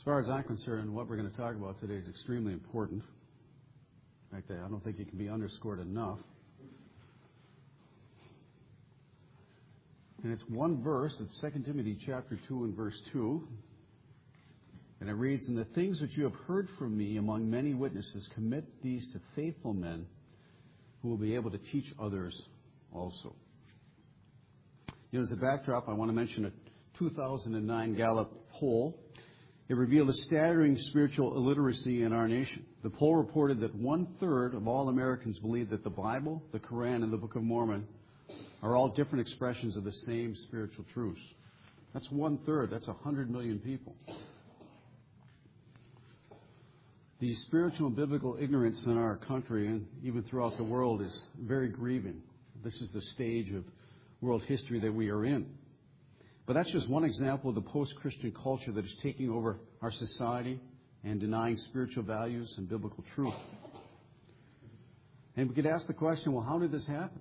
far as I'm concerned, what we're going to talk about today is extremely important. In fact, I don't think it can be underscored enough. And it's one verse. It's 2 Timothy chapter 2 and verse 2. And it reads, "And the things which you have heard from me among many witnesses, commit these to faithful men who will be able to teach others also." You know, as a backdrop, I want to mention a 2009 Gallup poll. It revealed a staggering spiritual illiteracy in our nation. The poll reported that 1/3 of all Americans believe that the Bible, the Quran, and the Book of Mormon are all different expressions of the same spiritual truths. That's 1/3. That's 100 million people. The spiritual and biblical ignorance in our country and even throughout the world is very grieving. This is the stage of world history that we are in. But that's just one example of the post-Christian culture that is taking over our society and denying spiritual values and biblical truth. And we could ask the question, well, how did this happen?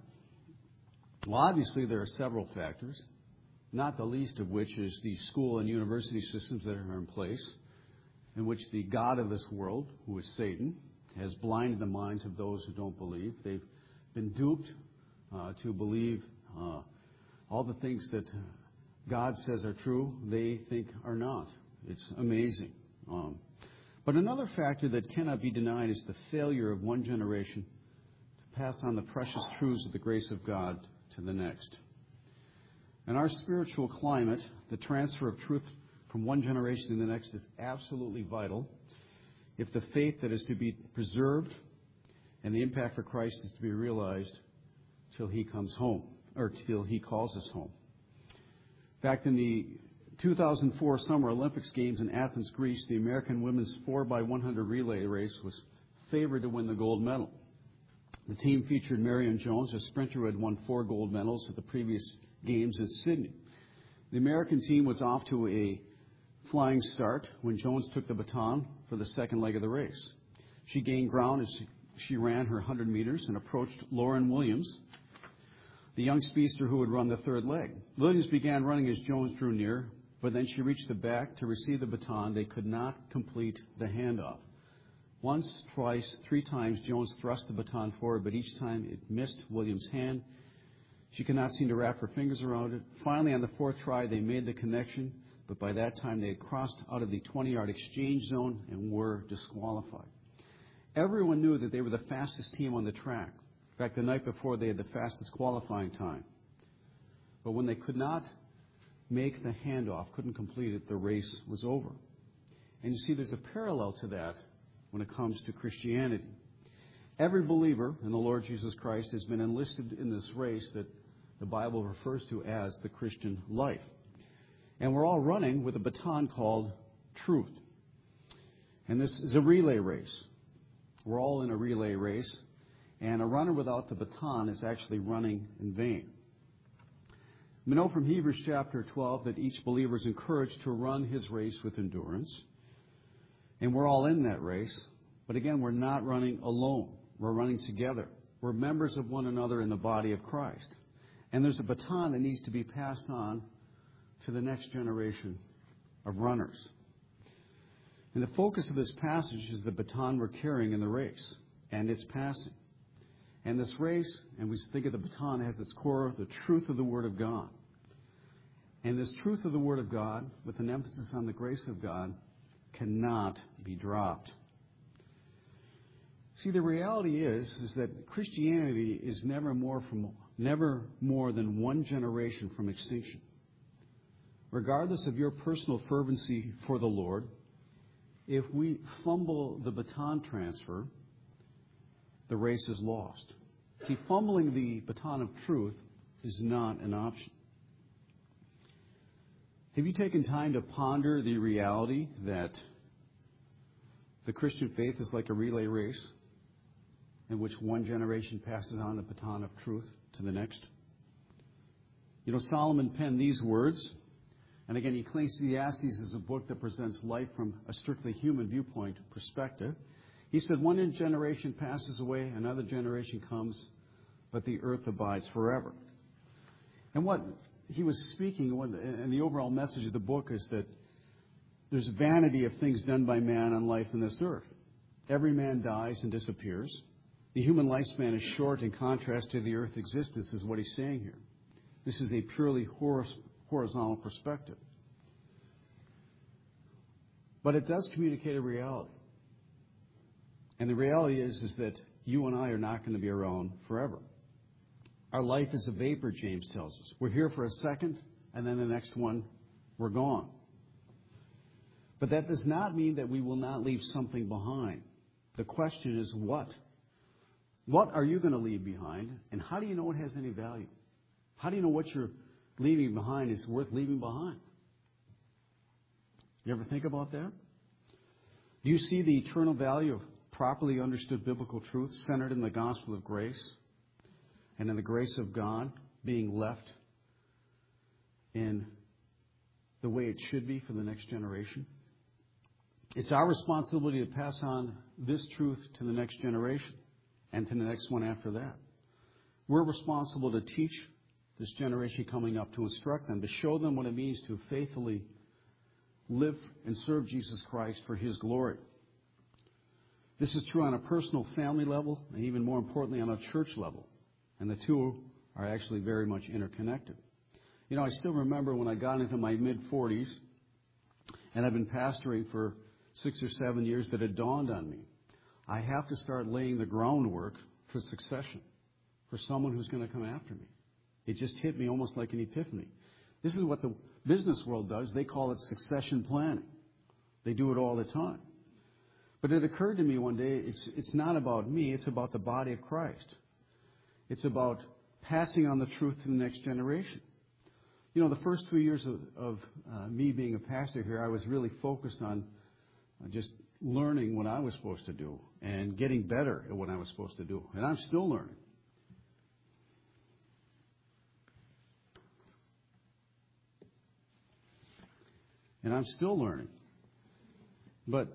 Well, obviously there are several factors, not the least of which is the school and university systems that are in place, in which the God of this world, who is Satan, has blinded the minds of those who don't believe. They've been duped to believe all the things that God says are true, they think are not. It's amazing. But another factor that cannot be denied is the failure of one generation to pass on the precious truths of the grace of God to the next. In our spiritual climate, the transfer of truth from one generation to the next is absolutely vital if the faith that is to be preserved and the impact for Christ is to be realized till He comes home, or till He calls us home. In fact, in the 2004 Summer Olympics Games in Athens, Greece, the American women's 4x100 relay race was favored to win the gold medal. The team featured Marion Jones, a sprinter who had won 4 gold medals at the previous Games in Sydney. The American team was off to a flying start when Jones took the baton for the second leg of the race. She gained ground as she ran her 100 meters and approached Lauren Williams, the young speedster who would run the third leg. Williams began running as Jones drew near, but then she reached the back to receive the baton. They could not complete the handoff. Once, twice, 3 times, Jones thrust the baton forward, but each time it missed Williams' hand. She could not seem to wrap her fingers around it. Finally, on the 4th try, they made the connection, but by that time they had crossed out of the 20-yard exchange zone and were disqualified. Everyone knew that they were the fastest team on the track. In fact, the night before, they had the fastest qualifying time. But when they could not make the handoff, couldn't complete it, the race was over. And you see, there's a parallel to that when it comes to Christianity. Every believer in the Lord Jesus Christ has been enlisted in this race that the Bible refers to as the Christian life. And we're all running with a baton called truth. And this is a relay race. We're all in a relay race. And a runner without the baton is actually running in vain. We know from Hebrews chapter 12 that each believer is encouraged to run his race with endurance. And we're all in that race. But again, we're not running alone. We're running together. We're members of one another in the body of Christ. And there's a baton that needs to be passed on to the next generation of runners. And the focus of this passage is the baton we're carrying in the race and its passing. And this race, and we think of the baton, has its core the truth of the Word of God. And this truth of the Word of God, with an emphasis on the grace of God, cannot be dropped. See, the reality is that Christianity is never more than one generation from extinction. Regardless of your personal fervency for the Lord, if we fumble the baton transfer, the race is lost. See, fumbling the baton of truth is not an option. Have you taken time to ponder the reality that the Christian faith is like a relay race in which one generation passes on the baton of truth to the next? You know, Solomon penned these words, and again, Ecclesiastes is a book that presents life from a strictly human viewpoint perspective. He said, one generation passes away, another generation comes, but the earth abides forever. And what he was speaking, and the overall message of the book is that There's vanity of things done by man on life in this earth. Every man dies and disappears. The human lifespan is short in contrast to the earth's existence, is what he's saying here. This is a purely horizontal perspective. But it does communicate a reality. And the reality is that you and I are not going to be around forever. Our life is a vapor, James tells us. We're here for a second, and then the next one, we're gone. But that does not mean that we will not leave something behind. The question is what? What are you going to leave behind, and how do you know it has any value? How do you know what you're leaving behind is worth leaving behind? You ever think about that? Do you see the eternal value of properly understood biblical truth centered in the gospel of grace and in the grace of God being left in the way it should be for the next generation? It's our responsibility to pass on this truth to the next generation and to the next one after that. We're responsible to teach this generation coming up, to instruct them, to show them what it means to faithfully live and serve Jesus Christ for His glory. This is true on a personal family level and even more importantly on a church level. And the two are actually very much interconnected. You know, I still remember when I got into my mid-40s, and I've been pastoring for 6 or 7 years, that it dawned on me. I have to start laying the groundwork for succession, for someone who's going to come after me. It just hit me almost like an epiphany. This is what the business world does. They call it succession planning. They do it all the time. But it occurred to me one day, it's not about me, it's about the body of Christ. It's about passing on the truth to the next generation. You know, the first 3 years of me being a pastor here, I was really focused on just learning what I was supposed to do and getting better at what I was supposed to do. And I'm still learning. And I'm still learning. But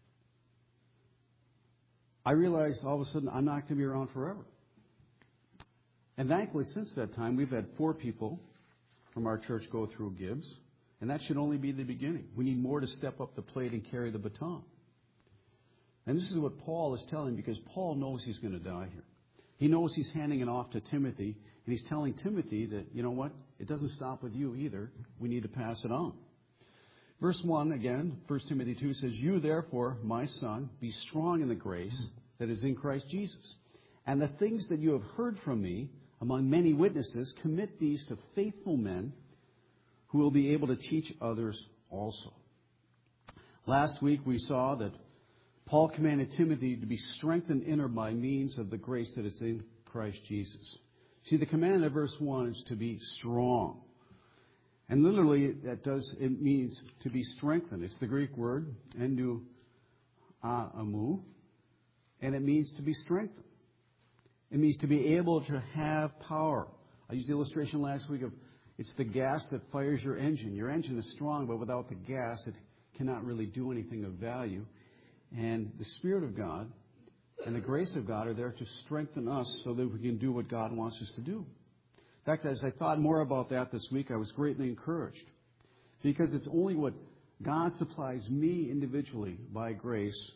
I realized all of a sudden I'm not going to be around forever. And thankfully, since that time, we've had 4 people from our church go through Gibbs. And that should only be the beginning. We need more to step up the plate and carry the baton. And this is what Paul is telling, because Paul knows he's going to die here. He knows he's handing it off to Timothy, and he's telling Timothy that, you know what, it doesn't stop with you either. We need to pass it on. Verse 1, again, 1 Timothy 2 says, "You therefore, my son, be strong in the grace that is in Christ Jesus. And the things that you have heard from me among many witnesses, commit these to faithful men who will be able to teach others also." Last week we saw that Paul commanded Timothy to be strengthened inner by means of the grace that is in Christ Jesus. See, the command of verse 1 is to be strong. And literally it means to be strengthened. It's the Greek word, endu amu, and it means to be strengthened. It means to be able to have power. I used the illustration last week of it's the gas that fires your engine. Your engine is strong, but without the gas, it cannot really do anything of value. And the Spirit of God and the grace of God are there to strengthen us so that we can do what God wants us to do. In fact, as I thought more about that this week, I was greatly encouraged. Because it's only what God supplies me individually by grace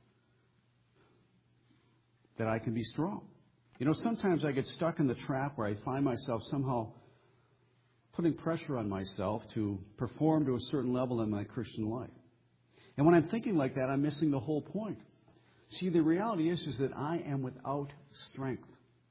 that I can be strong. You know, sometimes I get stuck in the trap where I find myself somehow putting pressure on myself to perform to a certain level in my Christian life. And when I'm thinking like that, I'm missing the whole point. See, the reality is that I am without strength.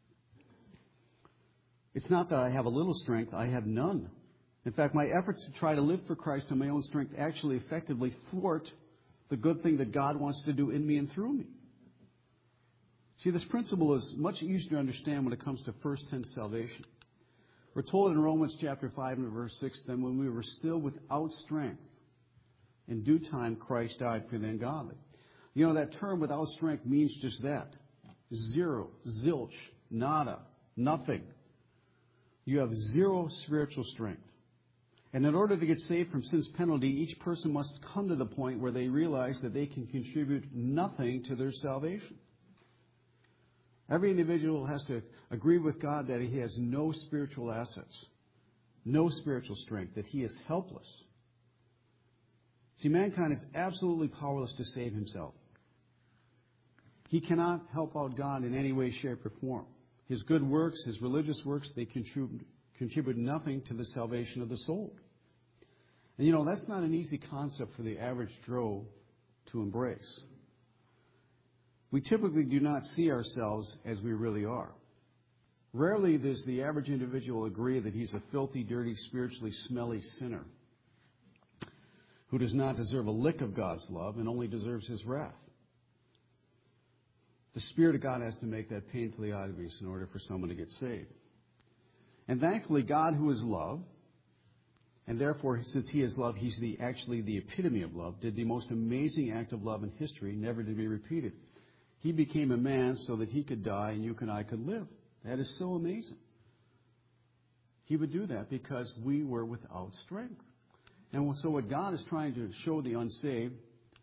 It's not that I have a little strength, I have none. In fact, my efforts to try to live for Christ in my own strength actually effectively thwart the good thing that God wants to do in me and through me. See, this principle is much easier to understand when it comes to first-tense salvation. We're told in Romans chapter 5 and verse 6, "Then when we were still without strength, in due time Christ died for the ungodly." You know, that term without strength means just that. Zero, zilch, nada, nothing. You have zero spiritual strength. And in order to get saved from sin's penalty, each person must come to the point where they realize that they can contribute nothing to their salvation. Every individual has to agree with God that he has no spiritual assets, no spiritual strength, that he is helpless. See, mankind is absolutely powerless to save himself. He cannot help out God in any way, shape, or form. His good works, his religious works, they contribute nothing to the salvation of the soul. And that's not an easy concept for the average Joe to embrace. We typically do not see ourselves as we really are. Rarely does the average individual agree that he's a filthy, dirty, spiritually smelly sinner who does not deserve a lick of God's love and only deserves his wrath. The Spirit of God has to make that painfully obvious in order for someone to get saved. And thankfully, God, who is love, and therefore, since he is love, he's actually the epitome of love, did the most amazing act of love in history, never to be repeated. He became a man so that he could die and you and I could live. That is so amazing. He would do that because we were without strength. And so what God is trying to show the unsaved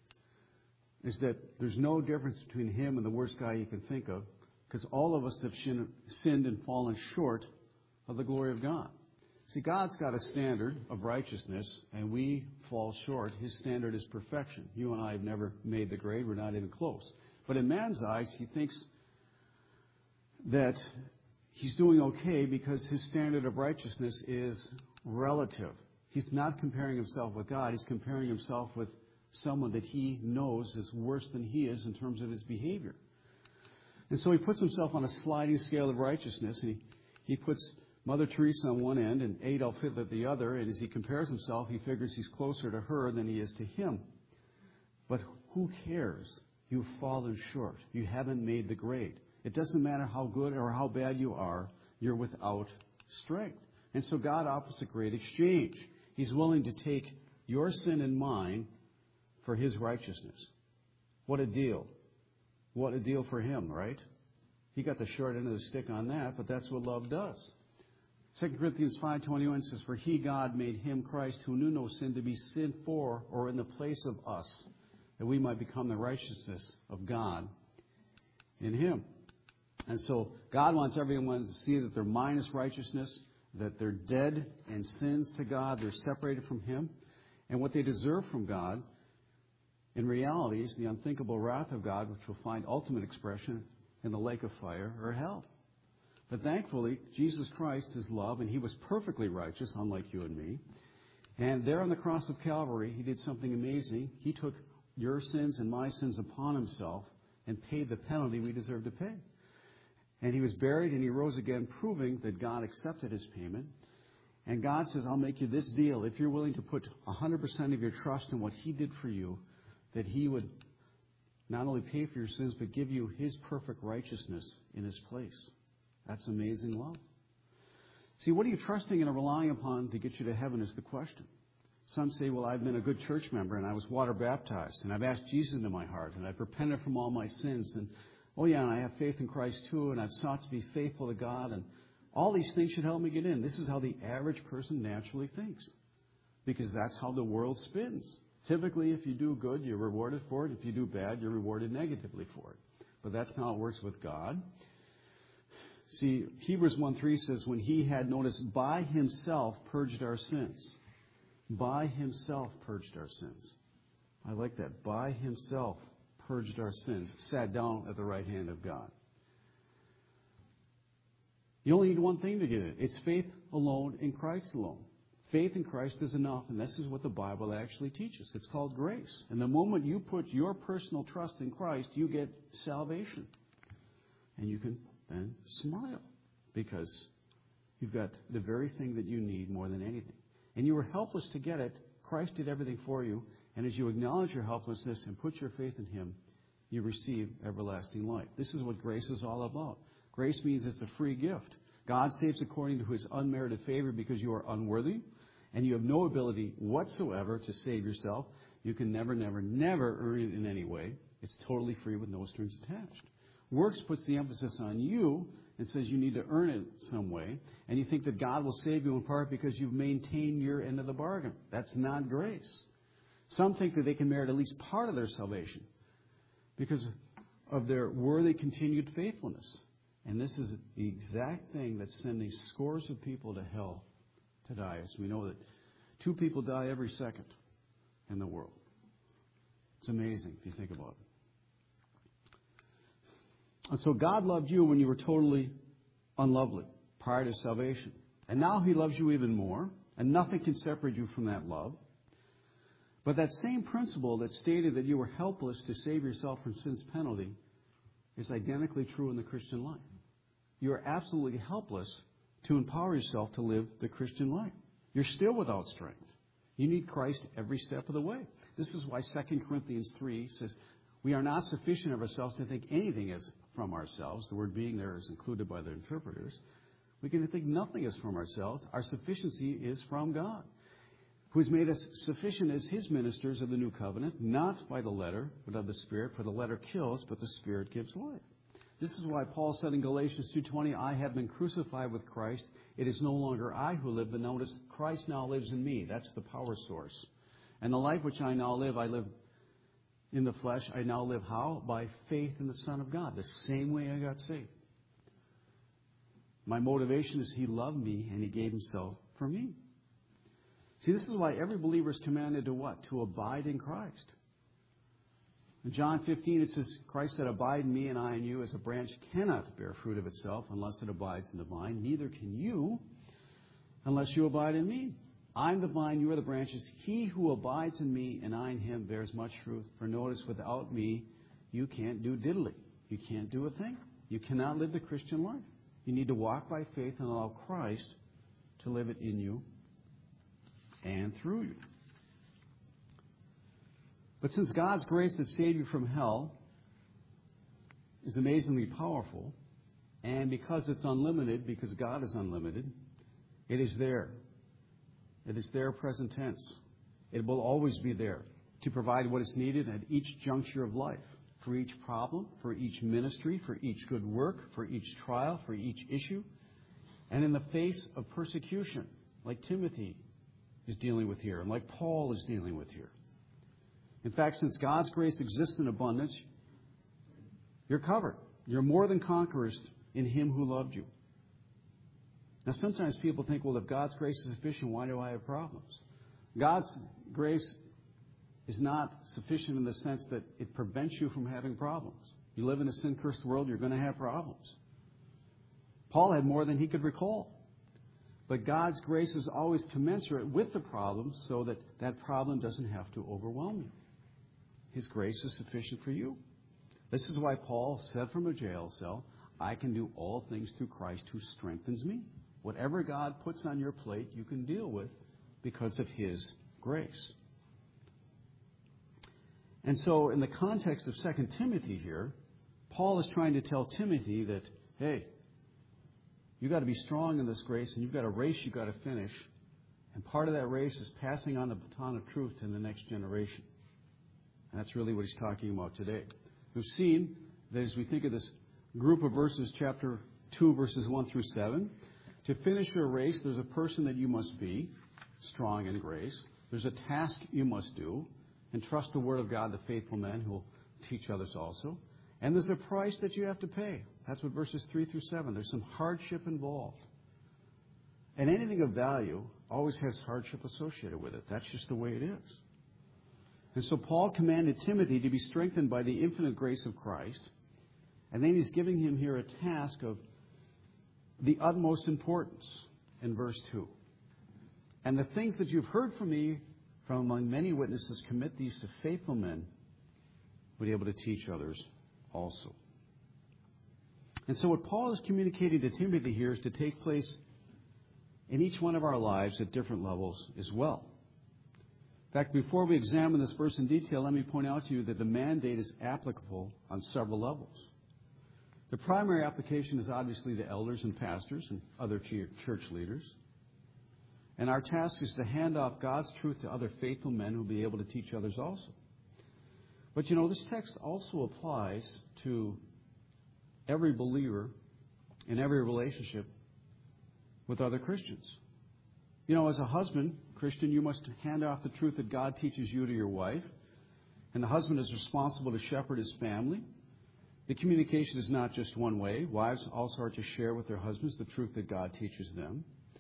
is that there's no difference between him and the worst guy you can think of, because all of us have sinned and fallen short of the glory of God. See, God's got a standard of righteousness, and we fall short. His standard is perfection. You and I have never made the grade. We're not even close. But in man's eyes, he thinks that he's doing okay because his standard of righteousness is relative. He's not comparing himself with God. He's comparing himself with someone that he knows is worse than he is in terms of his behavior. And so he puts himself on a sliding scale of righteousness. And he puts Mother Teresa on one end and Adolf Hitler at the other. And as he compares himself, he figures he's closer to her than he is to him. But who cares? You've fallen short. You haven't made the grade. It doesn't matter how good or how bad you are. You're without strength. And so God offers a great exchange. He's willing to take your sin and mine for his righteousness. What a deal. What a deal for him, right? He got the short end of the stick on that, but that's what love does. 2 Corinthians 5:21 says, "For he, God, made him, Christ, who knew no sin, to be sin for or in the place of us, that we might become the righteousness of God in him." And so God wants everyone to see that they're minus righteousness, that they're dead in sins to God, they're separated from him, and what they deserve from God in reality is the unthinkable wrath of God, which will find ultimate expression in the lake of fire or hell. But thankfully, Jesus Christ is love, and he was perfectly righteous, unlike you and me. And there on the cross of Calvary, he did something amazing. He took your sins and my sins upon himself and paid the penalty we deserve to pay. And he was buried and he rose again, proving that God accepted his payment. And God says, I'll make you this deal. If you're willing to put 100% of your trust in what he did for you, that he would not only pay for your sins, but give you his perfect righteousness in his place. That's amazing love. See, what are you trusting and relying upon to get you to heaven is the question. Some say, well, I've been a good church member and I was water baptized and I've asked Jesus into my heart and I've repented from all my sins and oh, yeah, and I have faith in Christ, too, and I've sought to be faithful to God, and all these things should help me get in. This is how the average person naturally thinks, because that's how the world spins. Typically, if you do good, you're rewarded for it. If you do bad, you're rewarded negatively for it. But that's not how it works with God. See, Hebrews 1:3 says, when he had, notice, by himself purged our sins. By himself purged our sins. I like that. By himself purged our sins, sat down at the right hand of God. You only need one thing to get it. It's faith alone in Christ alone. Faith in Christ is enough, and this is what the Bible actually teaches. It's called grace. And the moment you put your personal trust in Christ, you get salvation. And you can then smile because you've got the very thing that you need more than anything. And you were helpless to get it. Christ did everything for you. And as you acknowledge your helplessness and put your faith in him, you receive everlasting life. This is what grace is all about. Grace means it's a free gift. God saves according to his unmerited favor because you are unworthy and you have no ability whatsoever to save yourself. You can never earn it in any way. It's totally free with no strings attached. Works puts the emphasis on you and says you need to earn it some way. And you think that God will save you in part because you've maintained your end of the bargain. That's not grace. Some think that they can merit at least part of their salvation because of their worthy continued faithfulness. And this is the exact thing that's sending scores of people to hell to die. As we know that 2 people die every second in the world. It's amazing if you think about it. And so God loved you when you were totally unlovely prior to salvation. And now He loves you even more, and nothing can separate you from that love. But that same principle that stated that you were helpless to save yourself from sin's penalty is identically true in the Christian life. You are absolutely helpless to empower yourself to live the Christian life. You're still without strength. You need Christ every step of the way. This is why 2 Corinthians 3 says, we are not sufficient of ourselves to think anything is from ourselves. The word being there is included by the interpreters. We can think nothing is from ourselves. Our sufficiency is from God, who has made us sufficient as His ministers of the new covenant, not by the letter, but of the Spirit. For the letter kills, but the Spirit gives life. This is why Paul said in Galatians 2:20, I have been crucified with Christ. It is no longer I who live, but notice, Christ now lives in me. That's the power source. And the life which I now live, I live in the flesh. I now live how? By faith in the Son of God, the same way I got saved. My motivation is He loved me and He gave Himself for me. See, this is why every believer is commanded to what? To abide in Christ. In John 15, it says, Christ said, abide in me and I in you, as a branch cannot bear fruit of itself unless it abides in the vine. Neither can you unless you abide in me. I'm the vine, you are the branches. He who abides in me and I in him bears much fruit. For notice, without me, you can't do diddly. You can't do a thing. You cannot live the Christian life. You need to walk by faith and allow Christ to live it in you and through you. But since God's grace that saved you from hell is amazingly powerful, and because it's unlimited, because God is unlimited, it is there. It is there present tense. It will always be there to provide what is needed at each juncture of life, for each problem, for each ministry, for each good work, for each trial, for each issue, and in the face of persecution, like Timothy is dealing with here, and like Paul is dealing with here. In fact, since God's grace exists in abundance, you're covered. You're more than conquerors in Him who loved you. Now, sometimes people think, well, if God's grace is sufficient, why do I have problems? God's grace is not sufficient in the sense that it prevents you from having problems. You live in a sin-cursed world, you're going to have problems. Paul had more than he could recall. But God's grace is always commensurate with the problem so that that problem doesn't have to overwhelm you. His grace is sufficient for you. This is why Paul said from a jail cell, I can do all things through Christ who strengthens me. Whatever God puts on your plate, you can deal with because of His grace. And so in the context of 2 Timothy here, Paul is trying to tell Timothy that, hey, you've got to be strong in this grace, and you've got a race you've got to finish. And part of that race is passing on the baton of truth to the next generation. And that's really what he's talking about today. We've seen that as we think of this group of verses, chapter 2, verses 1 through 7, to finish your race, there's a person that you must be, strong in grace. There's a task you must do, and trust the Word of God, the faithful men who will teach others also. And there's a price that you have to pay. That's what verses 3 through 7. There's some hardship involved. And anything of value always has hardship associated with it. That's just the way it is. And so Paul commanded Timothy to be strengthened by the infinite grace of Christ. And then he's giving him here a task of the utmost importance in verse 2. And the things that you've heard from me from among many witnesses, commit these to faithful men who will be able to teach others also. And so what Paul is communicating to Timothy here is to take place in each one of our lives at different levels as well. In fact, before we examine this verse in detail, let me point out to you that the mandate is applicable on several levels. The primary application is obviously to elders and pastors and other church leaders. And our task is to hand off God's truth to other faithful men who will be able to teach others also. But this text also applies to every believer in every relationship with other Christians. As a husband, Christian, you must hand off the truth that God teaches you to your wife. And the husband is responsible to shepherd his family. The communication is not just one way. Wives also are to share with their husbands the truth that God teaches them.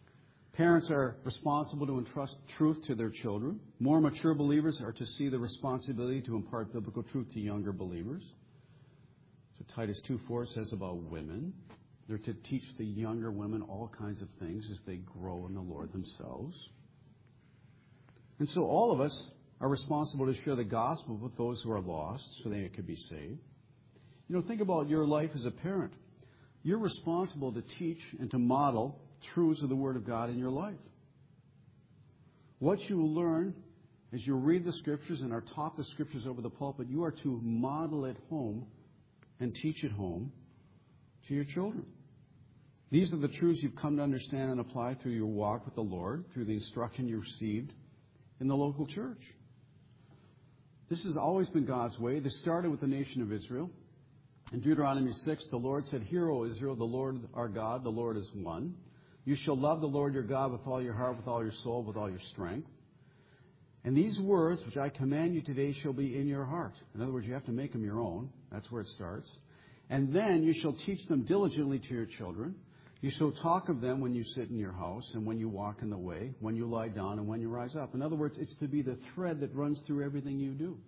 Parents are responsible to entrust truth to their children. More mature believers are to see the responsibility to impart biblical truth to younger believers. So Titus 2:4 says about women, they're to teach the younger women all kinds of things as they grow in the Lord themselves. And so all of us are responsible to share the gospel with those who are lost so they could be saved. Think about your life as a parent. You're responsible to teach and to model truths of the Word of God in your life. What you learn as you read the Scriptures and are taught the Scriptures over the pulpit, you are to model at home and teach at home to your children. These are the truths you've come to understand and apply through your walk with the Lord, through the instruction you received in the local church. This has always been God's way. This started with the nation of Israel. In Deuteronomy 6, the Lord said, "Hear, O Israel, the Lord our God, the Lord is one. You shall love the Lord your God with all your heart, with all your soul, with all your strength. And these words which I command you today shall be in your heart." In other words, you have to make them your own. That's where it starts. "And then you shall teach them diligently to your children. You shall talk of them when you sit in your house and when you walk in the way, when you lie down and when you rise up." In other words, it's to be the thread that runs through everything you do.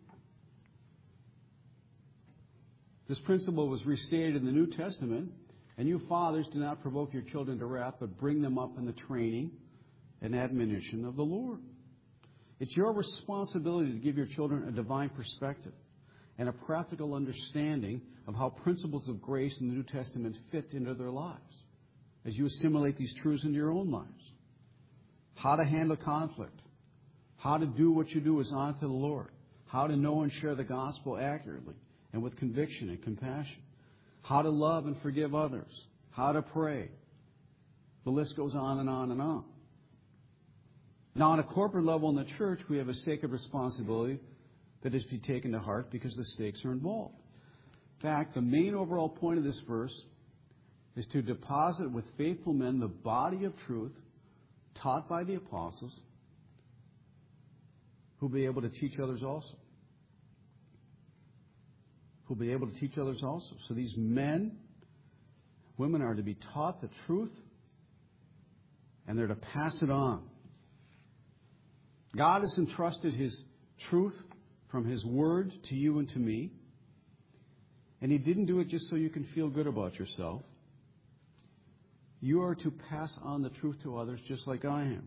This principle was restated in the New Testament. "And you fathers, do not provoke your children to wrath, but bring them up in the training and admonition of the Lord." It's your responsibility to give your children a divine perspective and a practical understanding of how principles of grace in the New Testament fit into their lives as you assimilate these truths into your own lives. How to handle conflict. How to do what you do is unto the Lord. How to know and share the gospel accurately and with conviction and compassion. How to love and forgive others. How to pray. The list goes on and on and on. Now, on a corporate level in the church, we have a sacred responsibility that is to be taken to heart because the stakes are involved. In fact, the main overall point of this verse is to deposit with faithful men the body of truth taught by the apostles who will be able to teach others also. Who will be able to teach others also. So these women are to be taught the truth, and they're to pass it on. God has entrusted His truth from His Word to you and to me, and He didn't do it just so you can feel good about yourself. You are to pass on the truth to others just like I am.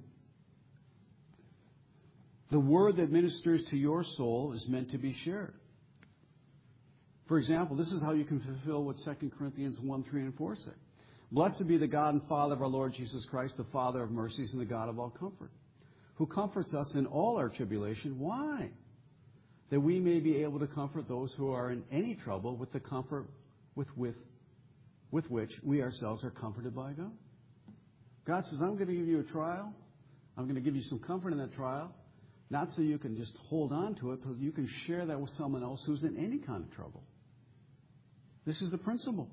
The Word that ministers to your soul is meant to be shared. For example, this is how you can fulfill what 2 Corinthians 1, 3, and 4 say. "Blessed be the God and Father of our Lord Jesus Christ, the Father of mercies and the God of all comfort, who comforts us in all our tribulation." Why? "That we may be able to comfort those who are in any trouble with the comfort with which we ourselves are comforted by God." God says, "I'm going to give you a trial. I'm going to give you some comfort in that trial, not so you can just hold on to it, but you can share that with someone else who's in any kind of trouble." This is the principle.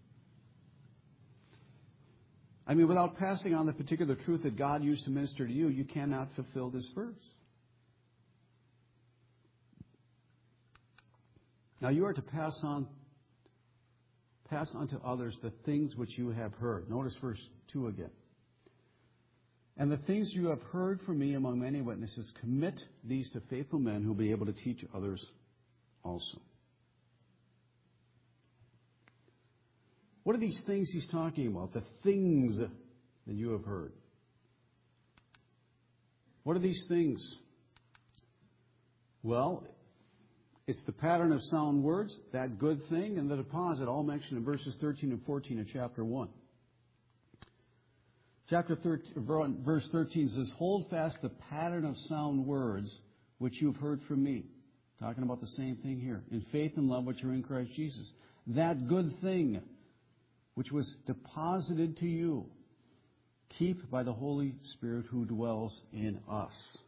Without passing on the particular truth that God used to minister to you, you cannot fulfill this verse. Now you are to pass on to others the things which you have heard. Notice verse 2 again. "And the things you have heard from me among many witnesses, commit these to faithful men who will be able to teach others also." What are these things he's talking about? The things that you have heard. What are these things? Well, it's the pattern of sound words, that good thing, and the deposit, all mentioned in verses 13 and 14 of chapter 1. Chapter 13, verse 13 says, "Hold fast the pattern of sound words which you've heard from me." Talking about the same thing here. "In faith and love which are in Christ Jesus. That good thing which was deposited to you, keep by the Holy Spirit who dwells in us."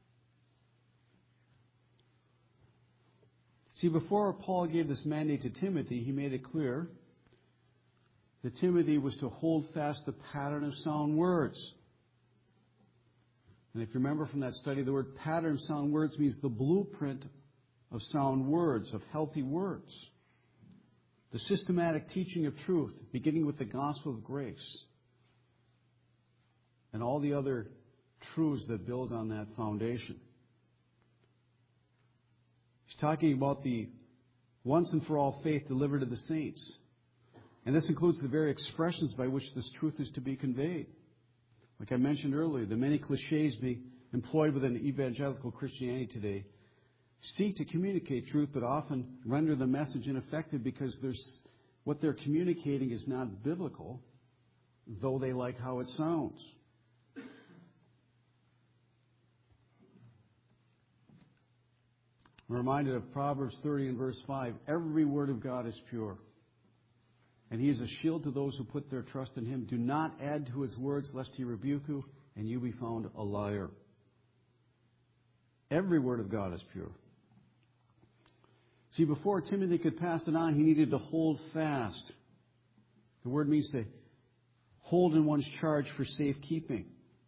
See, before Paul gave this mandate to Timothy, he made it clear that Timothy was to hold fast the pattern of sound words. And if you remember from that study, the word pattern of sound words means the blueprint of sound words, of healthy words. The systematic teaching of truth, beginning with the gospel of grace. and all the other truths that build on that foundation. He's talking about the once and for all faith delivered to the saints. And this includes the very expressions by which this truth is to be conveyed. Like I mentioned earlier, the many cliches being employed within evangelical Christianity today seek to communicate truth, but often render the message ineffective because what they're communicating is not biblical, though they like how it sounds. I'm reminded of Proverbs 30 and verse 5. Every word of God is pure, and He is a shield to those who put their trust in Him. Do not add to His words, lest He rebuke you, and you be found a liar. Every word of God is pure. See, before Timothy could pass it on, he needed to hold fast. The word means to hold in one's charge for safekeeping.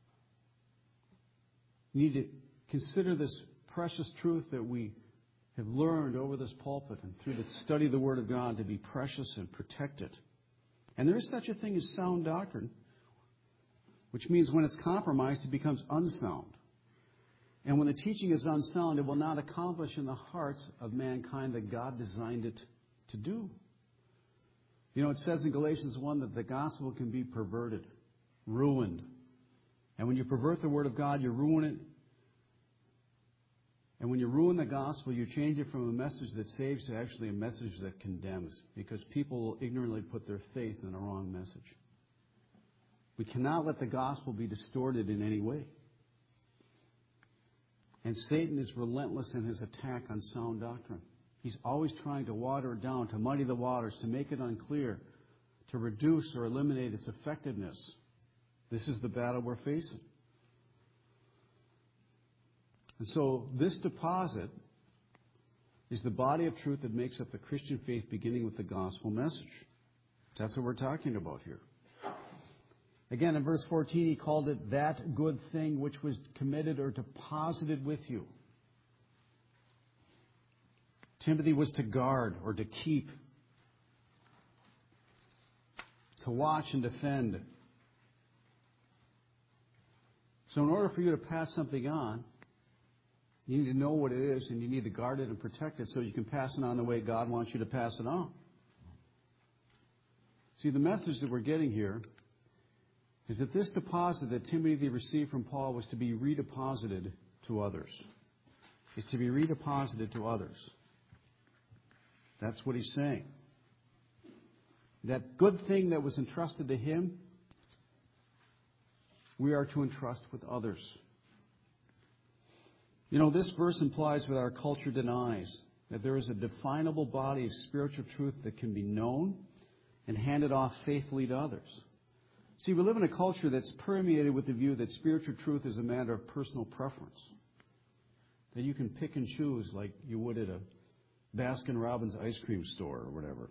You need to consider this precious truth that we have learned over this pulpit and through the study of the Word of God to be precious and protected. And there is such a thing as sound doctrine, which means when it's compromised, it becomes unsound. And when the teaching is unsound, it will not accomplish in the hearts of mankind that God designed it to do. You know, it says in Galatians 1 that the gospel can be perverted, ruined. And when you pervert the Word of God, you ruin it. And when you ruin the gospel, you change it from a message that saves to actually a message that condemns, because people will ignorantly put their faith in the wrong message. We cannot let the gospel be distorted in any way. And Satan is relentless in his attack on sound doctrine. He's always trying to water it down, to muddy the waters, to make it unclear, to reduce or eliminate its effectiveness. This is the battle we're facing. And so this deposit is the body of truth that makes up the Christian faith, beginning with the gospel message. That's what we're talking about here. Again, in verse 14, he called it that good thing which was committed or deposited with you. Timothy was to guard or to keep, to watch and defend. So in order for you to pass something on, you need to know what it is, and you need to guard it and protect it so you can pass it on the way God wants you to pass it on. See, the message that we're getting here is that this deposit that Timothy received from Paul was to be redeposited to others. It's to be redeposited to others. That's what he's saying. That good thing that was entrusted to him, we are to entrust with others. You know, this verse implies what our culture denies, that there is a definable body of spiritual truth that can be known and handed off faithfully to others. See, we live in a culture that's permeated with the view that spiritual truth is a matter of personal preference. That you can pick and choose like you would at a Baskin-Robbins ice cream store or whatever.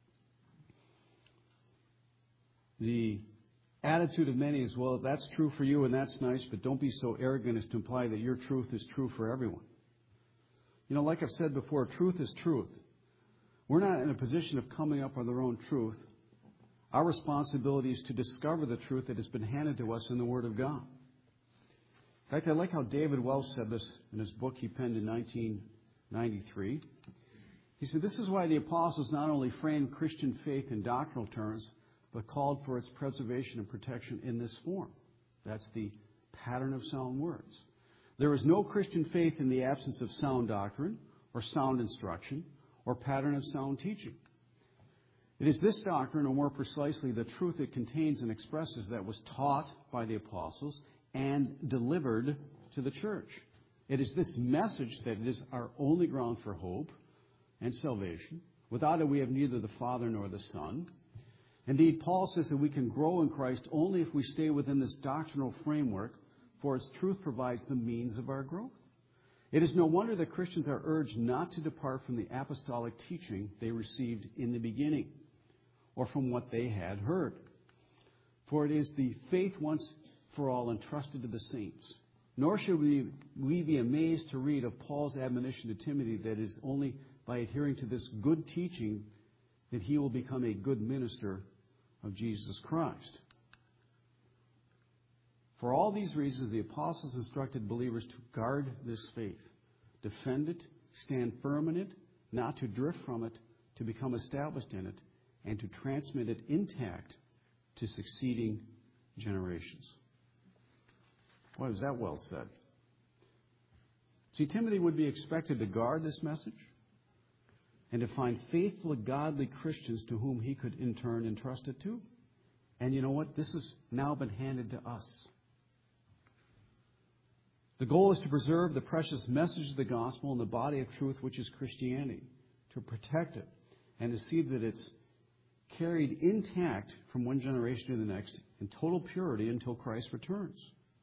The attitude of many is, well, that's true for you and that's nice, but don't be so arrogant as to imply that your truth is true for everyone. You know, like I've said before, truth is truth. We're not in a position of coming up with our own truth. Our responsibility is to discover the truth that has been handed to us in the Word of God. In fact, I like how David Welch said this in his book he penned in 1993. He said, this is why the apostles not only framed Christian faith in doctrinal terms, but called for its preservation and protection in this form. That's the pattern of sound words. There is no Christian faith in the absence of sound doctrine, or sound instruction, or pattern of sound teaching. It is this doctrine, or more precisely, the truth it contains and expresses, that was taught by the apostles and delivered to the church. It is this message that is our only ground for hope and salvation. Without it, we have neither the Father nor the Son. Indeed, Paul says that we can grow in Christ only if we stay within this doctrinal framework, for its truth provides the means of our growth. It is no wonder that Christians are urged not to depart from the apostolic teaching they received in the beginning, or from what they had heard. For it is the faith once for all entrusted to the saints. Nor should we be amazed to read of Paul's admonition to Timothy that it is only by adhering to this good teaching that he will become a good minister of Jesus Christ. For all these reasons, the apostles instructed believers to guard this faith, defend it, stand firm in it, not to drift from it, to become established in it, and to transmit it intact to succeeding generations. Boy, was that well said. See, Timothy would be expected to guard this message and to find faithful, godly Christians to whom he could in turn entrust it to. And you know what? This has now been handed to us. The goal is to preserve the precious message of the gospel and the body of truth, which is Christianity, to protect it, and to see that it's carried intact from one generation to the next in total purity until Christ returns.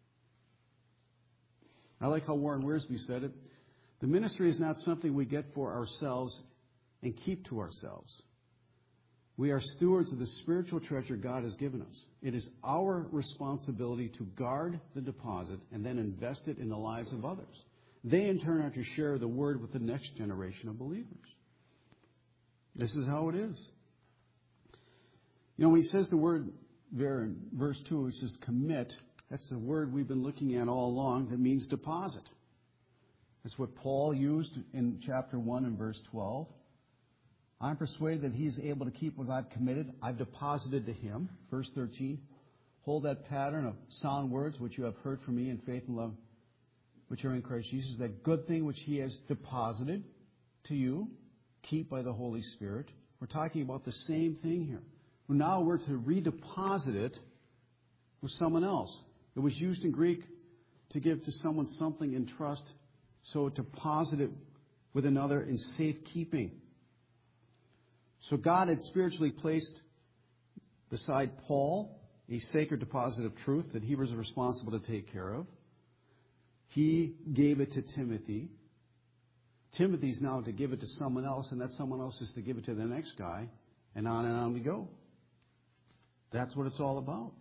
I like how Warren Wiersbe said it. The ministry is not something we get for ourselves and keep to ourselves. We are stewards of the spiritual treasure God has given us. It is our responsibility to guard the deposit and then invest it in the lives of others. They, in turn, are to share the word with the next generation of believers. This is how it is. You know, when he says the word there in verse 2, which is commit, that's the word we've been looking at all along that means deposit. That's what Paul used in chapter 1 and verse 12. I'm persuaded that he's able to keep what I've committed. I've deposited to him. Verse 13. Hold that pattern of sound words which you have heard from me in faith and love, which are in Christ Jesus. That good thing which he has deposited to you, keep by the Holy Spirit. We're talking about the same thing here. Now we're to redeposit it with someone else. It was used in Greek to give to someone something in trust, so deposit it with another in safekeeping. So God had spiritually placed beside Paul a sacred deposit of truth that he was responsible to take care of. He gave it to Timothy. Timothy's now to give it to someone else, and that someone else is to give it to the next guy, and on we go. That's what it's all about.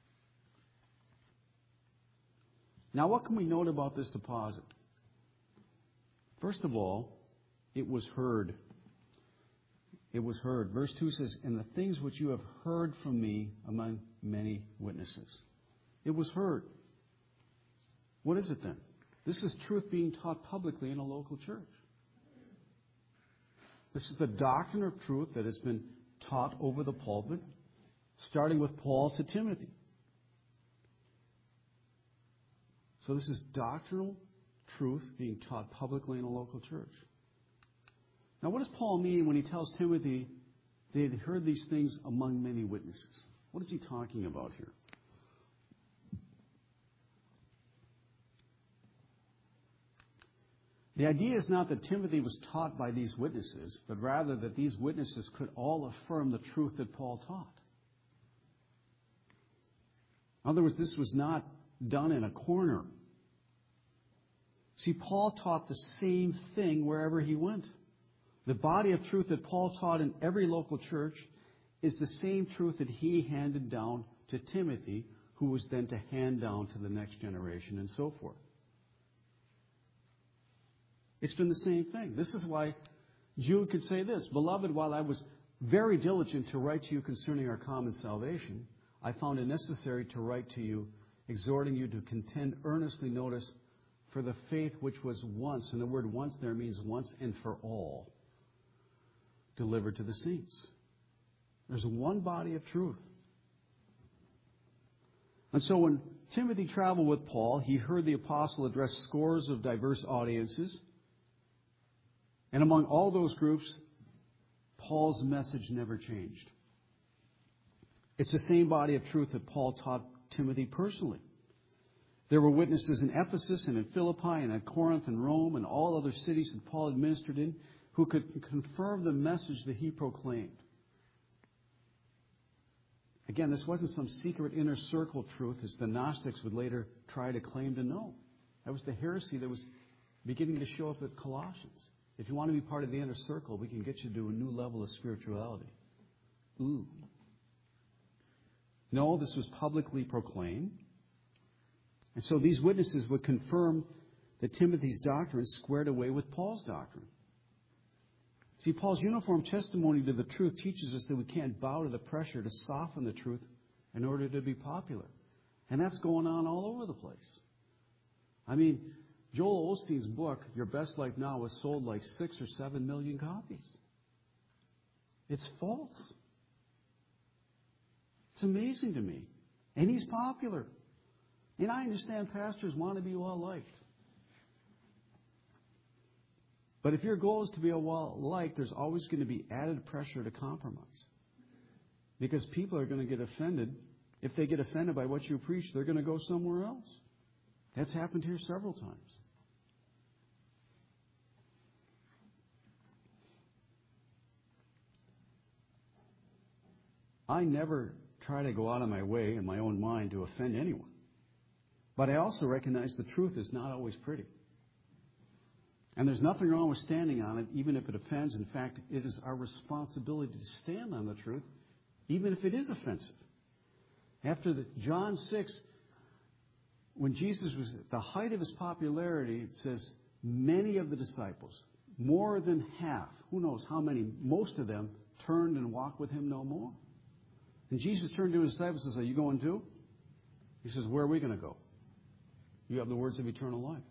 Now, what can we note about this deposit? First of all, it was heard. It was heard. Verse 2 says, "And the things which you have heard from me among many witnesses." It was heard. What is it then? This is truth being taught publicly in a local church. This is the doctrine of truth that has been taught over the pulpit, starting with Paul to Timothy. So this is doctrinal truth being taught publicly in a local church. Now, what does Paul mean when he tells Timothy they had heard these things among many witnesses? What is he talking about here? The idea is not that Timothy was taught by these witnesses, but rather that these witnesses could all affirm the truth that Paul taught. In other words, this was not done in a corner. See, Paul taught the same thing wherever he went. The body of truth that Paul taught in every local church is the same truth that he handed down to Timothy, who was then to hand down to the next generation and so forth. It's been the same thing. This is why Jude could say this, "Beloved, while I was very diligent to write to you concerning our common salvation, I found it necessary to write to you, exhorting you to contend earnestly, notice, for the faith which was once," and the word once there means once and for all, "delivered to the saints." There's one body of truth. And so when Timothy traveled with Paul, he heard the apostle address scores of diverse audiences. And among all those groups, Paul's message never changed. It's the same body of truth that Paul taught Timothy personally. There were witnesses in Ephesus and in Philippi and at Corinth and Rome and all other cities that Paul had ministered in who could confirm the message that he proclaimed. Again, this wasn't some secret inner circle truth as the Gnostics would later try to claim to know. That was the heresy that was beginning to show up at Colossians. If you want to be part of the inner circle, we can get you to a new level of spirituality. Ooh. No, this was publicly proclaimed. And so these witnesses would confirm that Timothy's doctrine squared away with Paul's doctrine. See, Paul's uniform testimony to the truth teaches us that we can't bow to the pressure to soften the truth in order to be popular. And that's going on all over the place. I mean, Joel Osteen's book, Your Best Life Now, was sold like 6 or 7 million copies. It's false. It's amazing to me. And he's popular. And I understand pastors want to be well-liked. But if your goal is to be well-liked, there's always going to be added pressure to compromise. Because people are going to get offended. If they get offended by what you preach, they're going to go somewhere else. That's happened here several times. I never try to go out of my way in my own mind to offend anyone. But I also recognize the truth is not always pretty. And there's nothing wrong with standing on it, even if it offends. In fact, it is our responsibility to stand on the truth, even if it is offensive. After John 6, when Jesus was at the height of his popularity, it says many of the disciples, more than half, who knows how many, most of them, turned and walked with him no more. And Jesus turned to his disciples and said, "Are you going too?" He says, "Where are we going to go? You have the words of eternal life."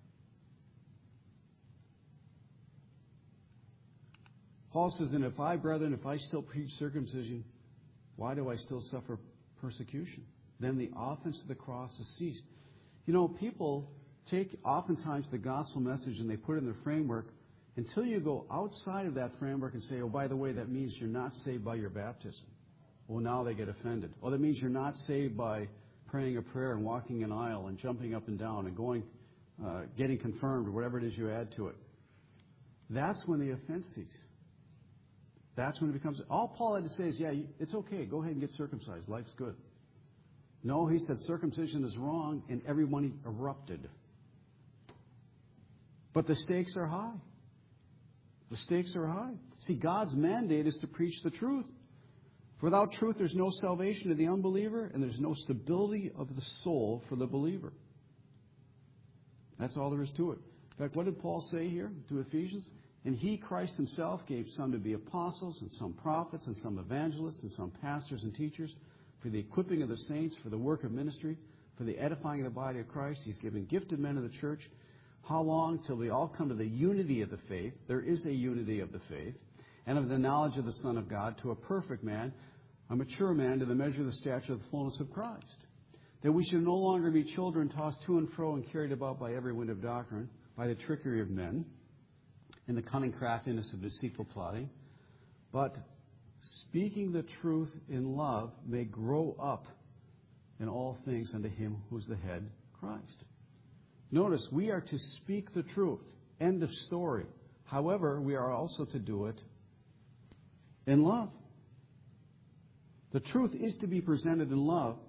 Paul says, "And if I, brethren, if I still preach circumcision, why do I still suffer persecution? Then the offense of the cross has ceased." You know, people take oftentimes the gospel message and they put it in their framework until you go outside of that framework and say, "Oh, by the way, that means you're not saved by your baptism." Well, now they get offended. "Oh, that means you're not saved by praying a prayer and walking an aisle and jumping up and down and going, getting confirmed," or whatever it is you add to it. That's when the offense ceases. That's when it becomes... All Paul had to say is, "Yeah, it's okay. Go ahead and get circumcised. Life's good." No, he said circumcision is wrong, and everyone erupted. But the stakes are high. The stakes are high. See, God's mandate is to preach the truth. Without truth, there's no salvation to the unbeliever, and there's no stability of the soul for the believer. That's all there is to it. In fact, what did Paul say here to Ephesians? "And he, Christ himself, gave some to be apostles, and some prophets, and some evangelists, and some pastors and teachers, for the equipping of the saints, for the work of ministry, for the edifying of the body of Christ." He's given gifted men of the church. How long? Till we all come to the unity of the faith. There is a unity of the faith. And of the knowledge of the Son of God, to a perfect man, a mature man, to the measure of the stature of the fullness of Christ. That we should no longer be children tossed to and fro and carried about by every wind of doctrine, by the trickery of men, in the cunning craftiness of deceitful plotting, but speaking the truth in love may grow up in all things unto him who is the head, Christ. Notice, we are to speak the truth. End of story. However, we are also to do it in love. The truth is to be presented in love,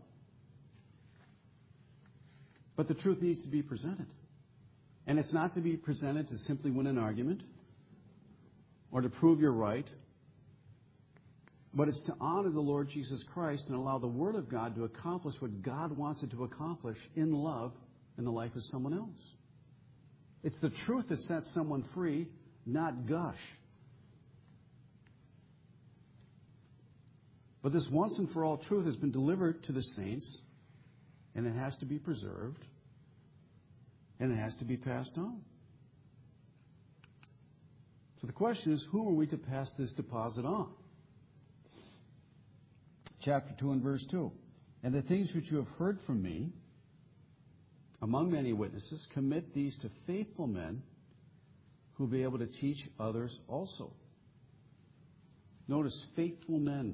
but the truth needs to be presented. And it's not to be presented to simply win an argument or to prove you're right, but it's to honor the Lord Jesus Christ and allow the Word of God to accomplish what God wants it to accomplish in love in the life of someone else. It's the truth that sets someone free, not gush. But this once and for all truth has been delivered to the saints, and it has to be preserved, and it has to be passed on. So the question is, who are we to pass this deposit on? Chapter 2 and verse 2. "And the things which you have heard from me, among many witnesses, commit these to faithful men who will be able to teach others also." Notice, faithful men.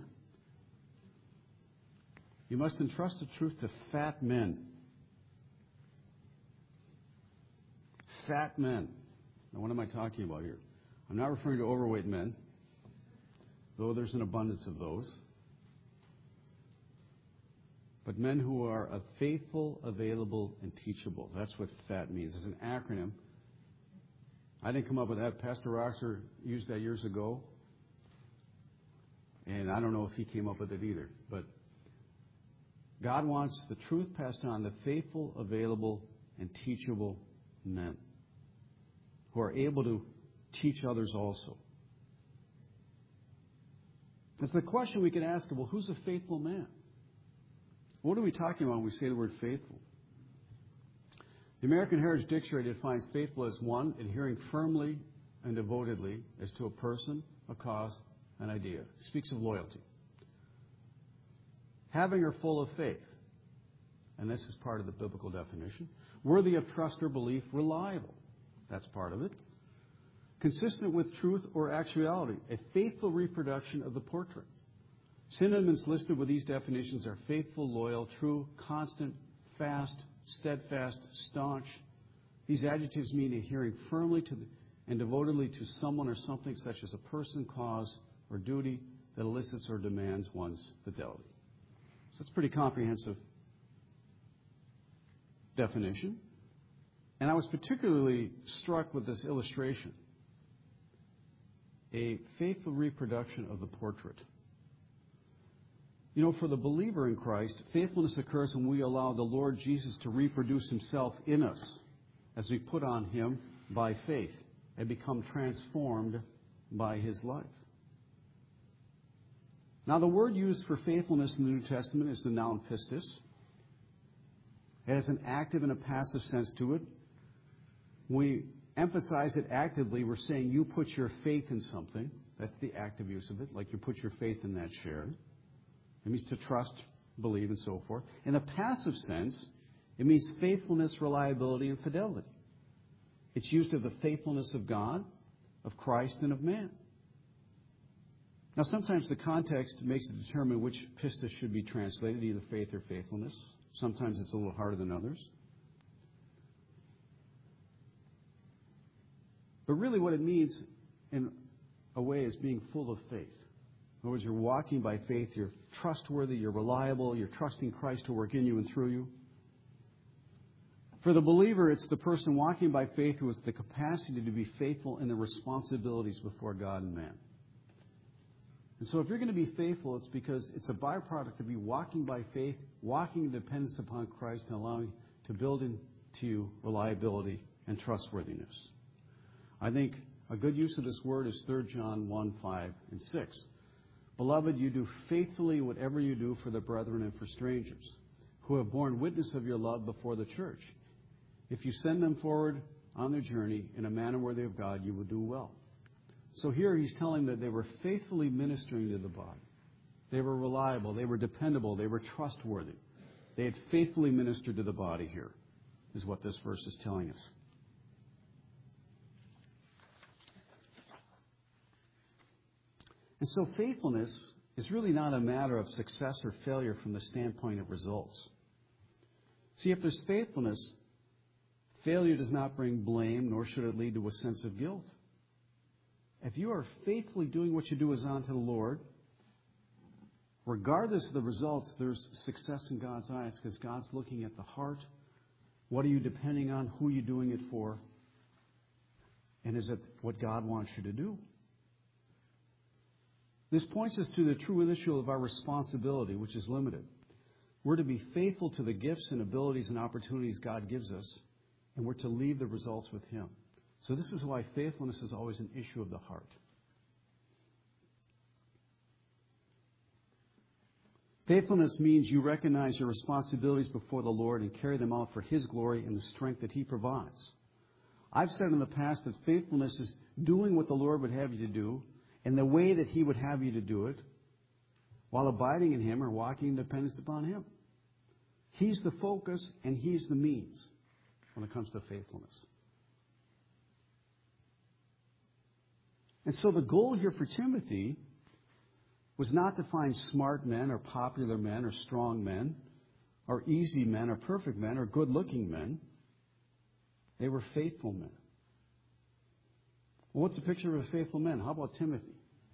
You must entrust the truth to fat men. Fat men. Now, what am I talking about here? I'm not referring to overweight men, though there's an abundance of those. But men who are faithful, available, and teachable. That's what FAT means. It's an acronym. I didn't come up with that. Pastor Rosser used that years ago. And I don't know if he came up with it either. But God wants the truth passed on to faithful, available, and teachable men who are able to teach others also. It's the question we can ask, well, who's a faithful man? What are we talking about when we say the word faithful? The American Heritage Dictionary defines faithful as one, adhering firmly and devotedly as to a person, a cause, an idea. It speaks of loyalty. Having or full of faith, and this is part of the biblical definition. Worthy of trust or belief, reliable. That's part of it. Consistent with truth or actuality, a faithful reproduction of the portrait. Synonyms listed with these definitions are faithful, loyal, true, constant, fast, steadfast, staunch. These adjectives mean adhering firmly to and devotedly to someone or something such as a person, cause, or duty that elicits or demands one's fidelity. So it's a pretty comprehensive definition. And I was particularly struck with this illustration. A faithful reproduction of the portrait. You know, for the believer in Christ, faithfulness occurs when we allow the Lord Jesus to reproduce himself in us as we put on him by faith and become transformed by his life. Now, the word used for faithfulness in the New Testament is the noun pistis. It has an active and a passive sense to it. When we emphasize it actively, we're saying you put your faith in something. That's the active use of it, like you put your faith in that chair. It means to trust, believe, and so forth. In a passive sense, it means faithfulness, reliability, and fidelity. It's used of the faithfulness of God, of Christ, and of man. Now, sometimes the context makes it determine which pistis should be translated, either faith or faithfulness. Sometimes it's a little harder than others. But really what it means, in a way, is being full of faith. In other words, you're walking by faith, you're trustworthy, you're reliable, you're trusting Christ to work in you and through you. For the believer, it's the person walking by faith who has the capacity to be faithful in their responsibilities before God and man. And so if you're going to be faithful, it's because it's a byproduct of you walking by faith, walking in dependence upon Christ, and allowing to build into you reliability and trustworthiness. I think a good use of this word is 3 John 1, 5, and 6. Beloved, you do faithfully whatever you do for the brethren and for strangers, who have borne witness of your love before the church. If you send them forward on their journey in a manner worthy of God, you will do well. So here he's telling that they were faithfully ministering to the body. They were reliable, they were dependable, they were trustworthy. They had faithfully ministered to the body here, is what this verse is telling us. And so faithfulness is really not a matter of success or failure from the standpoint of results. See, if there's faithfulness, failure does not bring blame, nor should it lead to a sense of guilt. If you are faithfully doing what you do as unto the Lord, regardless of the results, there's success in God's eyes because God's looking at the heart. What are you depending on? Who are you doing it for? And is it what God wants you to do? This points us to the true issue of our responsibility, which is limited. We're to be faithful to the gifts and abilities and opportunities God gives us, and we're to leave the results with Him. So this is why faithfulness is always an issue of the heart. Faithfulness means you recognize your responsibilities before the Lord and carry them out for His glory and the strength that He provides. I've said in the past that faithfulness is doing what the Lord would have you to do in the way that He would have you to do it while abiding in Him or walking in dependence upon Him. He's the focus and He's the means when it comes to faithfulness. And so the goal here for Timothy was not to find smart men or popular men or strong men or easy men or perfect men or good-looking men. They were faithful men. Well, what's the picture of a faithful man? How about Timothy?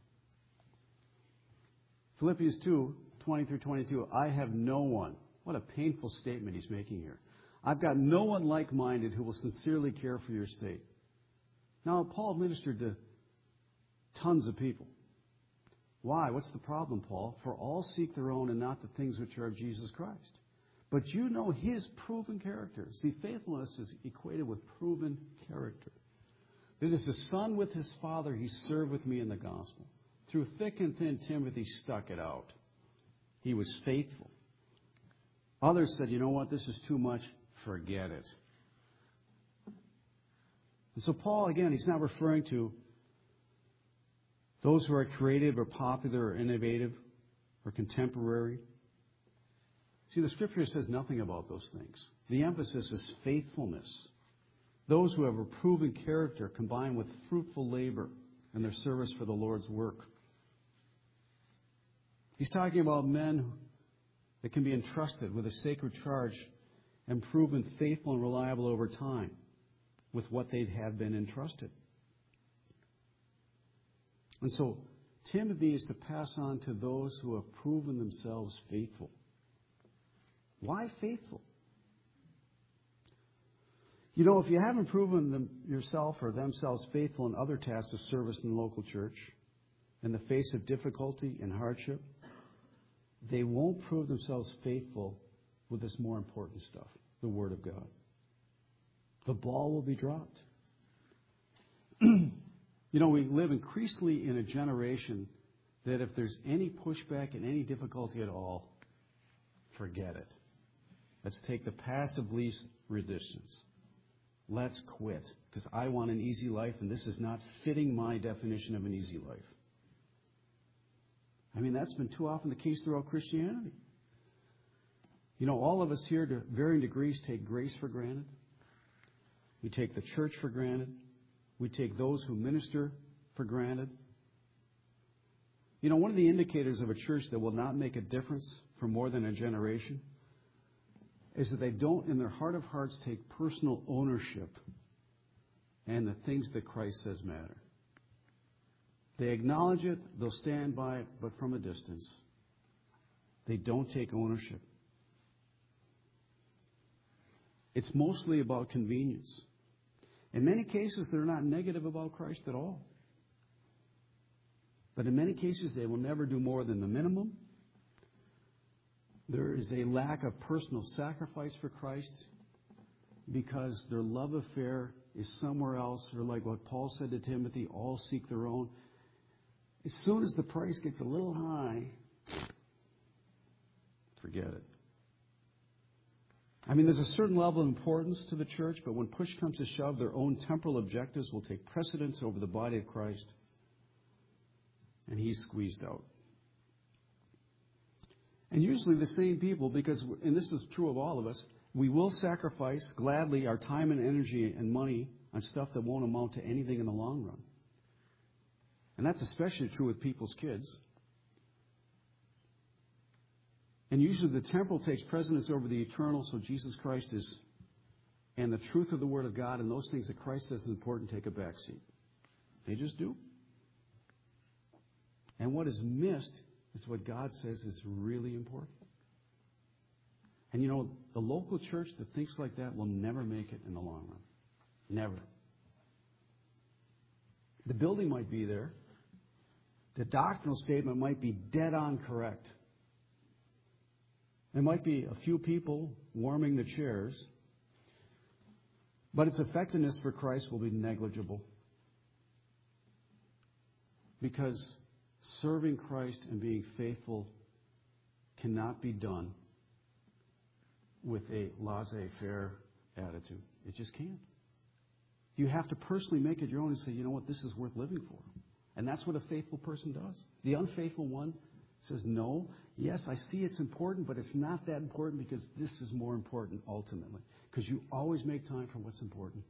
Philippians 2, 20 through 22. I have no one. What a painful statement he's making here. I've got no one like-minded who will sincerely care for your state. Now, Paul ministered to tons of people. Why? What's the problem, Paul? For all seek their own and not the things which are of Jesus Christ. But you know His proven character. See, faithfulness is equated with proven character. That as a son with his father, he served with me in the gospel. Through thick and thin, Timothy stuck it out. He was faithful. Others said, you know what, this is too much, forget it. And so Paul, again, he's not referring to those who are creative or popular or innovative or contemporary. See, the Scripture says nothing about those things. The emphasis is faithfulness. Those who have a proven character combined with fruitful labor in their service for the Lord's work. He's talking about men that can be entrusted with a sacred charge and proven faithful and reliable over time with what they have been entrusted. And so Timothy is to pass on to those who have proven themselves faithful. Why faithful? You know, if you haven't proven yourself or themselves faithful in other tasks of service in the local church, in the face of difficulty and hardship, they won't prove themselves faithful with this more important stuff, the Word of God. The ball will be dropped. You know, we live increasingly in a generation that if there's any pushback and any difficulty at all, forget it. Let's take the passive least resistance. Let's quit, because I want an easy life, and this is not fitting my definition of an easy life. I mean, that's been too often the case throughout Christianity. You know, all of us here to varying degrees take grace for granted. We take the church for granted. We take those who minister for granted. You know, one of the indicators of a church that will not make a difference for more than a generation is that they don't, in their heart of hearts, take personal ownership and the things that Christ says matter. They acknowledge it, they'll stand by it, but from a distance. They don't take ownership. It's mostly about convenience. In many cases, they're not negative about Christ at all. But in many cases, they will never do more than the minimum. There is a lack of personal sacrifice for Christ because their love affair is somewhere else, or like what Paul said to Timothy, all seek their own. As soon as the price gets a little high, forget it. I mean, there's a certain level of importance to the church, but when push comes to shove, their own temporal objectives will take precedence over the body of Christ, and he's squeezed out. And usually the same people, because, and this is true of all of us, we will sacrifice gladly our time and energy and money on stuff that won't amount to anything in the long run. And that's especially true with people's kids. And usually the temporal takes precedence over the eternal, so Jesus Christ is, and the truth of the Word of God and those things that Christ says is important take a backseat. They just do. And what is missed is what God says is really important. And you know, the local church that thinks like that will never make it in the long run. Never. The building might be there. The doctrinal statement might be dead on correct. There might be a few people warming the chairs, but its effectiveness for Christ will be negligible. Because serving Christ and being faithful cannot be done with a laissez-faire attitude. It just can't. You have to personally make it your own and say, you know what, this is worth living for. And that's what a faithful person does. The unfaithful one says, no, yes, I see it's important, but it's not that important because this is more important ultimately. Because you always make time for what's important.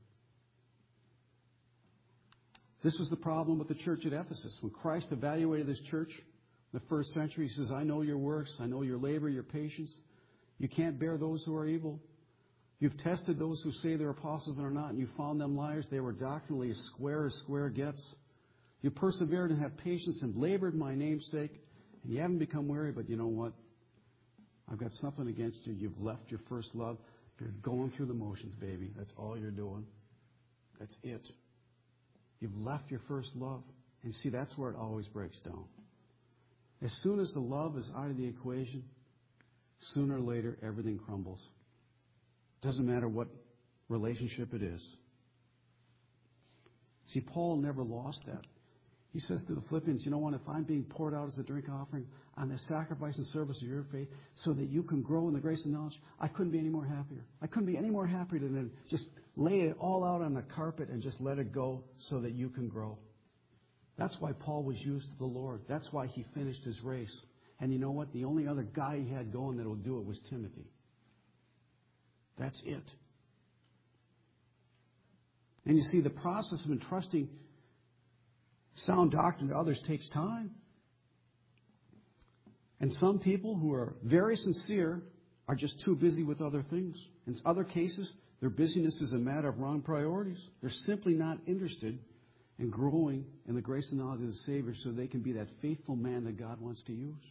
This was the problem with the church at Ephesus. When Christ evaluated this church in the first century, he says, I know your works, I know your labor, your patience. You can't bear those who are evil. You've tested those who say they're apostles and are not, and you found them liars. They were doctrinally as square gets. You persevered and have patience and labored my name's sake, and you haven't become weary, but you know what? I've got something against you. You've left your first love. You're going through the motions, baby. That's all you're doing. That's it. You've left your first love. And see, that's where it always breaks down. As soon as the love is out of the equation, sooner or later, everything crumbles. Doesn't matter what relationship it is. See, Paul never lost that. He says to the Philippians, you know what, if I'm being poured out as a drink offering on the sacrifice and service of your faith so that you can grow in the grace and knowledge, I couldn't be any more happier. I couldn't be any more happier than just lay it all out on the carpet and just let it go so that you can grow. That's why Paul was used to the Lord. That's why he finished his race. And you know what? The only other guy he had going that would do it was Timothy. That's it. And you see, the process of entrusting sound doctrine to others takes time. And some people who are very sincere are just too busy with other things. In other cases, their busyness is a matter of wrong priorities. They're simply not interested in growing in the grace and knowledge of the Savior so they can be that faithful man that God wants to use.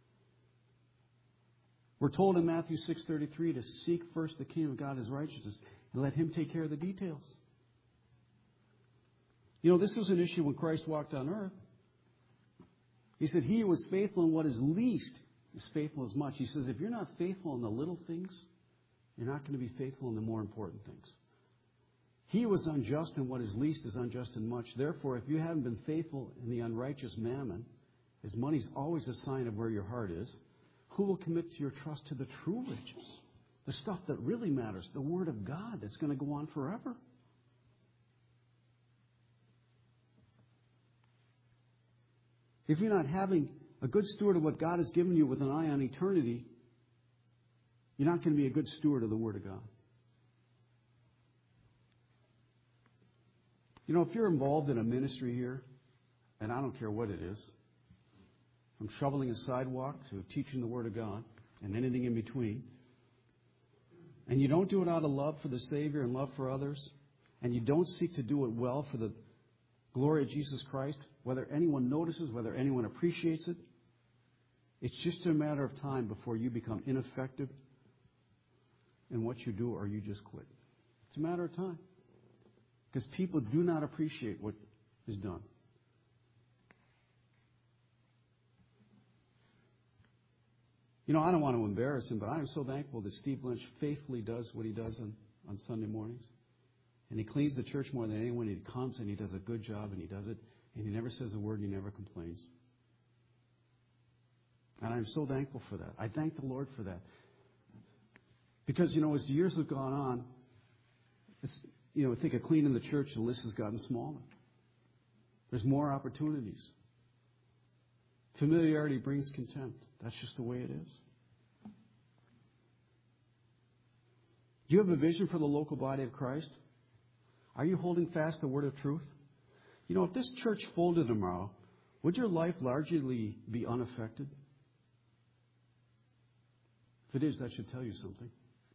We're told in Matthew 6:33 to seek first the kingdom of God and His righteousness and let Him take care of the details. You know, this was an issue when Christ walked on earth. He said, he who was faithful in what is least is faithful as much. He says, if you're not faithful in the little things, you're not going to be faithful in the more important things. He who was unjust in what is least is unjust in much. Therefore, if you haven't been faithful in the unrighteous mammon, as money's always a sign of where your heart is, who will commit your trust to the true riches? The stuff that really matters, the Word of God that's going to go on forever. If you're not having a good steward of what God has given you with an eye on eternity, you're not going to be a good steward of the Word of God. You know, if you're involved in a ministry here, and I don't care what it is, from shoveling a sidewalk to teaching the Word of God and anything in between, and you don't do it out of love for the Savior and love for others, and you don't seek to do it well for the glory of Jesus Christ, whether anyone notices, whether anyone appreciates it, it's just a matter of time before you become ineffective in what you do or you just quit. It's a matter of time. Because people do not appreciate what is done. You know, I don't want to embarrass him, but I am so thankful that Steve Lynch faithfully does what he does on Sunday mornings. And he cleans the church more than anyone. He comes and he does a good job and he does it. And he never says a word and he never complains. And I'm so thankful for that. I thank the Lord for that. Because, you know, as the years have gone on, I think of cleaning the church, the list has gotten smaller. There's more opportunities. Familiarity brings contempt. That's just the way it is. Do you have a vision for the local body of Christ? Are you holding fast the word of truth? You know, if this church folded tomorrow, would your life largely be unaffected? If it is, that should tell you something.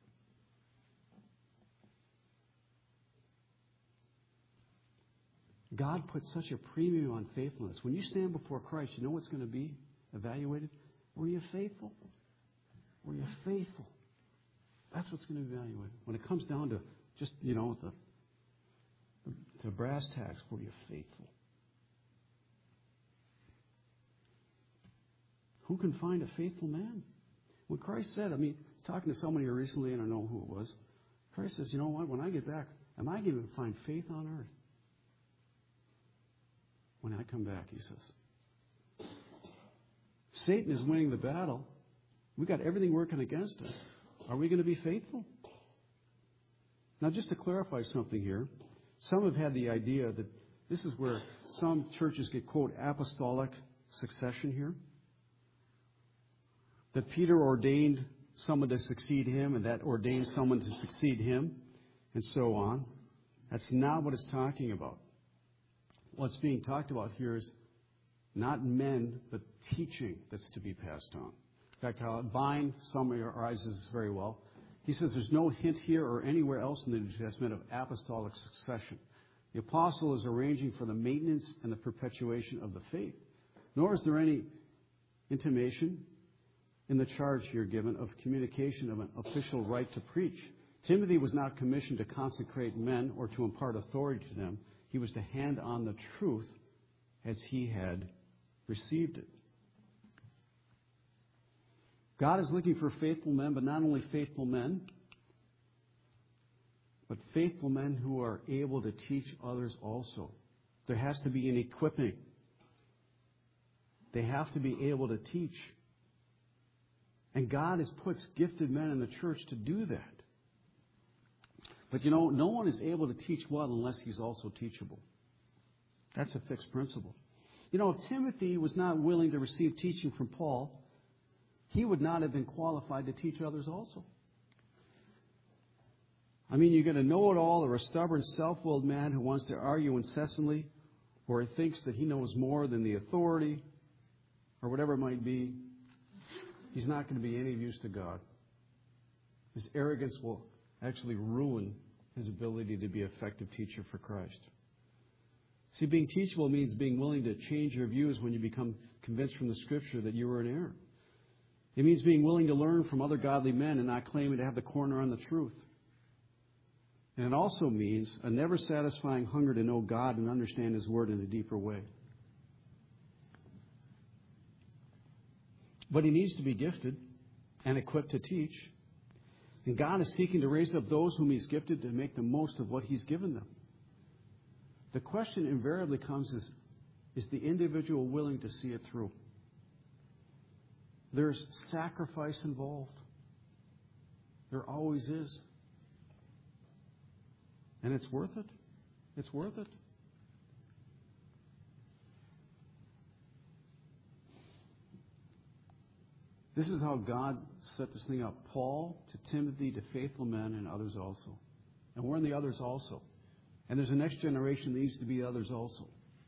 God put such a premium on faithfulness. When you stand before Christ, you know what's going to be evaluated? Were you faithful? Were you faithful? That's what's going to be evaluated. When it comes down to just, to brass tacks, were you faithful? Who can find a faithful man? When Christ said, talking to somebody here recently, and I don't know who it was, Christ says, you know what, when I get back, am I going to find faith on earth? When I come back, he says. Satan is winning the battle. We've got everything working against us. Are we going to be faithful? Now, just to clarify something here, some have had the idea that this is where some churches get, quote, apostolic succession here. That Peter ordained someone to succeed him, and that ordained someone to succeed him, and so on. That's not what it's talking about. What's being talked about here is not men, but teaching that's to be passed on. In fact, how Vine summarizes this very well. He says there's no hint here or anywhere else in the New Testament of apostolic succession. The apostle is arranging for the maintenance and the perpetuation of the faith. Nor is there any intimation in the charge here given of communication of an official right to preach. Timothy was not commissioned to consecrate men or to impart authority to them. He was to hand on the truth as he had received it. God is looking for faithful men, but not only faithful men, but faithful men who are able to teach others also. There has to be an equipping. They have to be able to teach. And God has put gifted men in the church to do that. But no one is able to teach well unless he's also teachable. That's a fixed principle. If Timothy was not willing to receive teaching from Paul, he would not have been qualified to teach others also. You get a know-it-all or a stubborn, self-willed man who wants to argue incessantly, or thinks that he knows more than the authority, or whatever it might be. He's not going to be any use to God. His arrogance will actually ruin his ability to be an effective teacher for Christ. See, being teachable means being willing to change your views when you become convinced from the Scripture that you were in error. It means being willing to learn from other godly men and not claiming to have the corner on the truth. And it also means a never-satisfying hunger to know God and understand His Word in a deeper way. But he needs to be gifted and equipped to teach. And God is seeking to raise up those whom He's gifted to make the most of what He's given them. The question invariably comes is the individual willing to see it through? There's sacrifice involved. There always is. And it's worth it. It's worth it. This is how God set this thing up. Paul to Timothy to faithful men and others also. And we're in the others also. And there's a next generation that needs to be others also.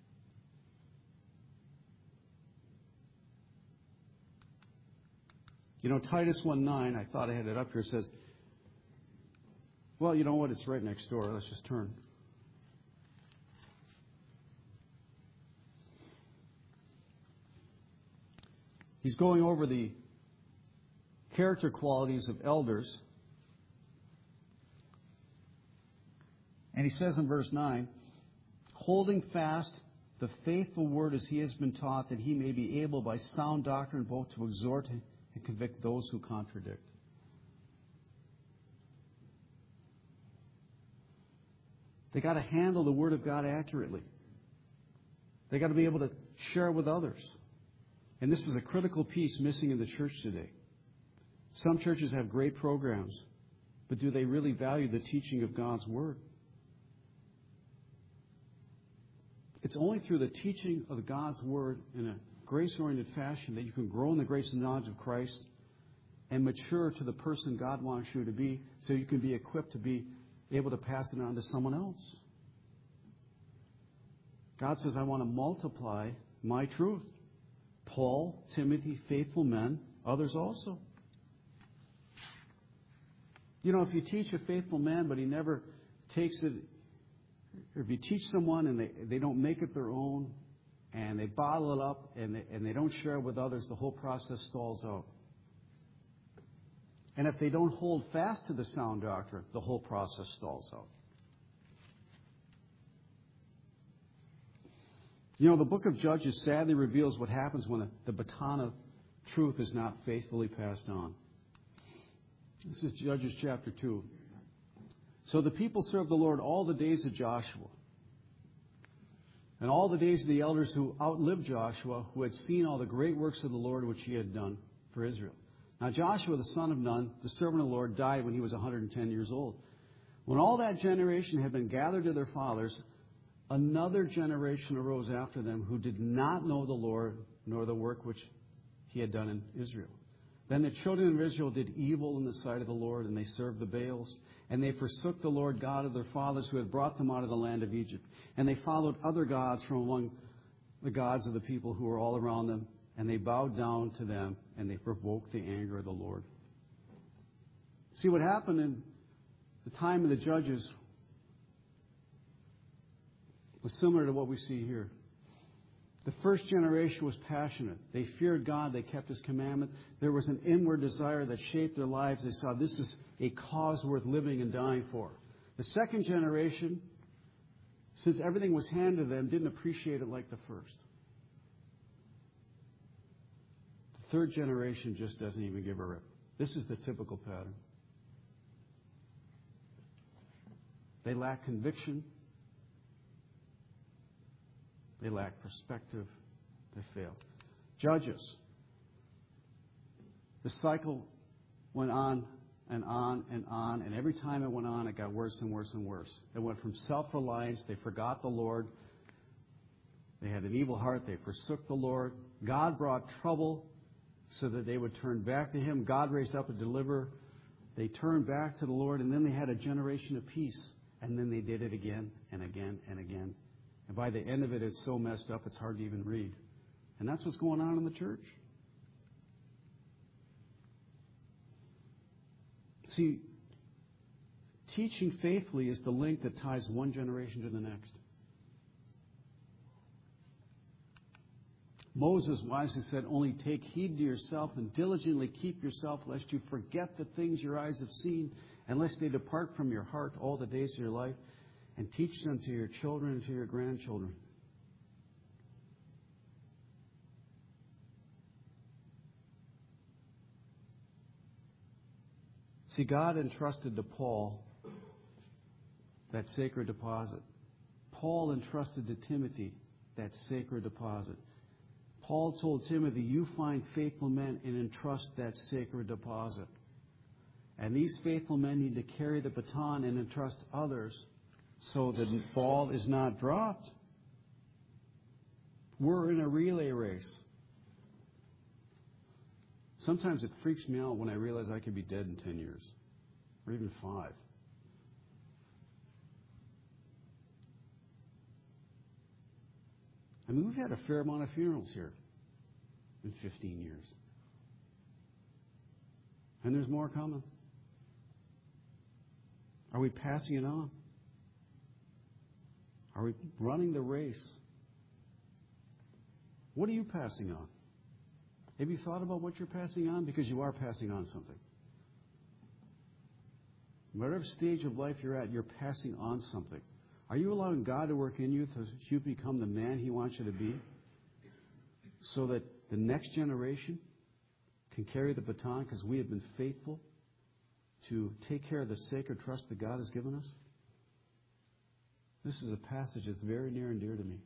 Titus 1:9, I thought I had it up here, says, well, you know what? It's right next door. Let's just turn. He's going over the character qualities of elders. And he says in verse 9, holding fast the faithful word as he has been taught, that he may be able by sound doctrine both to exhort and convict those who contradict. They got to handle the Word of God accurately. They got to be able to share it with others. And this is a critical piece missing in the church today. Some churches have great programs, but do they really value the teaching of God's Word? It's only through the teaching of God's Word in a grace-oriented fashion that you can grow in the grace and knowledge of Christ and mature to the person God wants you to be, so you can be equipped to be able to pass it on to someone else. God says, I want to multiply my truth. Paul, Timothy, faithful men, others also. If you teach a faithful man, but he never takes it, or if you teach someone and they don't make it their own, and they bottle it up and they don't share it with others, the whole process stalls out. And if they don't hold fast to the sound doctrine, the whole process stalls out. The book of Judges sadly reveals what happens when the baton of truth is not faithfully passed on. This is Judges chapter 2. So the people served the Lord all the days of Joshua, and all the days of the elders who outlived Joshua, who had seen all the great works of the Lord which he had done for Israel. Now Joshua, the son of Nun, the servant of the Lord, died when he was 110 years old. When all that generation had been gathered to their fathers, another generation arose after them who did not know the Lord nor the work which he had done in Israel. Then the children of Israel did evil in the sight of the Lord, and they served the Baals. And they forsook the Lord God of their fathers who had brought them out of the land of Egypt. And they followed other gods from among the gods of the people who were all around them. And they bowed down to them, and they provoked the anger of the Lord. See, what happened in the time of the Judges was similar to what we see here. The first generation was passionate. They feared God. They kept His commandment. There was an inward desire that shaped their lives. They saw this is a cause worth living and dying for. The second generation, since everything was handed to them, didn't appreciate it like the first. The third generation just doesn't even give a rip. This is the typical pattern. They lack conviction. They lack perspective. They fail. Judges. The cycle went on and on and on, and every time it went on, it got worse and worse and worse. It went from self-reliance. They forgot the Lord. They had an evil heart. They forsook the Lord. God brought trouble so that they would turn back to Him. God raised up a deliverer. They turned back to the Lord, and then they had a generation of peace. And then they did it again and again and again. And by the end of it, it's so messed up, it's hard to even read. And that's what's going on in the church. See, teaching faithfully is the link that ties one generation to the next. Moses wisely said, only take heed to yourself and diligently keep yourself, lest you forget the things your eyes have seen, and lest they depart from your heart all the days of your life, and teach them to your children and to your grandchildren. See, God entrusted to Paul that sacred deposit. Paul entrusted to Timothy that sacred deposit. Paul told Timothy, you find faithful men and entrust that sacred deposit. And these faithful men need to carry the baton and entrust others so that the ball is not dropped. We're in a relay race. Sometimes it freaks me out when I realize I could be dead in 10 years, or even 5. I mean, we've had a fair amount of funerals here in 15 years. And there's more coming. Are we passing it on? Are we running the race? What are you passing on? Have you thought about what you're passing on? Because you are passing on something. Whatever stage of life you're at, you're passing on something. Are you allowing God to work in you so that you become the man He wants you to be? So that the next generation can carry the baton because we have been faithful to take care of the sacred trust that God has given us? This is a passage that's very near and dear to me.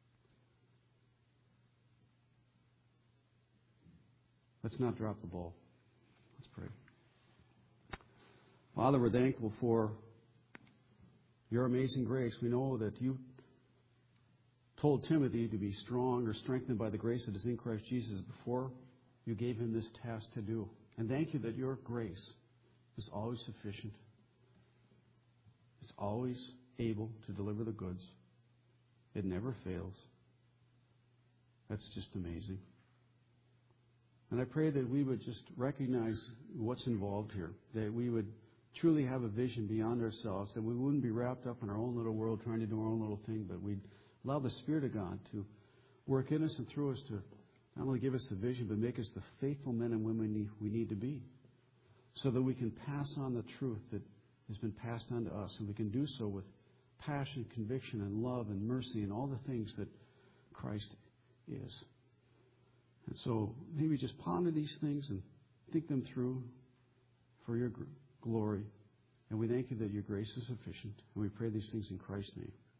Let's not drop the ball. Let's pray. Father, we're thankful for your amazing grace. We know that you told Timothy to be strong or strengthened by the grace that is in Christ Jesus before you gave him this task to do. And thank you that your grace is always sufficient. It's always able to deliver the goods. It never fails. That's just amazing. And I pray that we would just recognize what's involved here, that we would truly have a vision beyond ourselves, that we wouldn't be wrapped up in our own little world trying to do our own little thing, but we'd allow the Spirit of God to work in us and through us to not only give us the vision, but make us the faithful men and women we need to be, so that we can pass on the truth that has been passed on to us, and we can do so with passion, conviction, and love and mercy and all the things that Christ is. And so maybe just ponder these things and think them through for your glory. And we thank you that your grace is sufficient. And we pray these things in Christ's name.